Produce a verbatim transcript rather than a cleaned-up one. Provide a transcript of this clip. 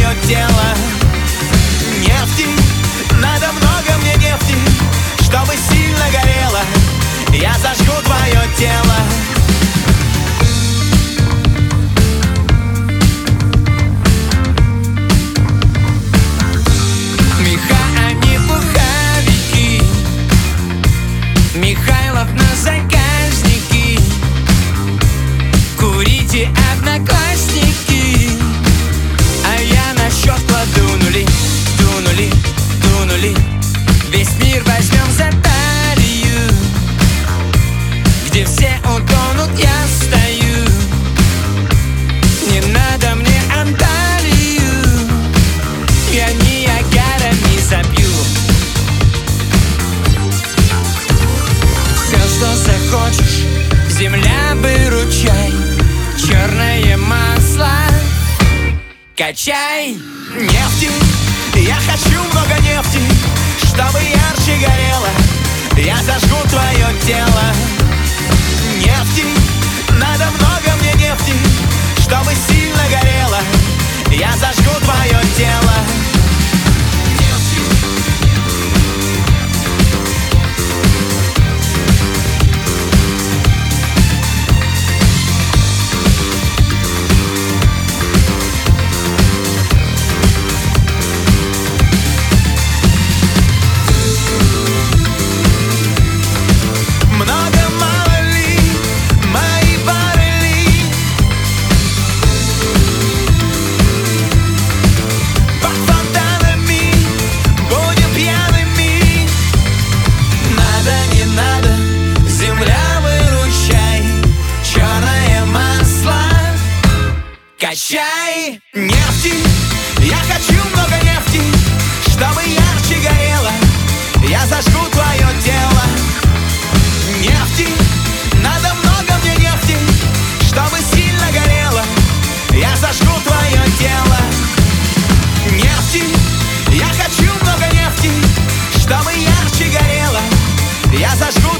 твое тело. Нефти, надо много мне нефти, чтобы сильно горело. Я зажгу твое тело. Меха, они пуховики, Михайлов на заказники. Курите, одноклассники, а я на счет кладу нули. Дунули, дунули, весь мир возьмем за талию. Где все утонут, я стою. Не надо мне Анталию, я Ниагарами забью. Все, что захочешь, земля, выручай. Черное масло качай. Нефти, я хочу много нефти, чтобы ярче горело. Я зажгу твое тело. Нефти, надо много мне нефти, чтобы сильно горело. Я зажгу твое тело. Качай. Нефти, я хочу много нефти, чтобы ярче горело. Я зажгу твое тело. Нефти, надо много мне нефти, чтобы сильно горело. Я зажгу твое тело. Нефти, я хочу много нефти, чтобы ярче горело. Я зажгу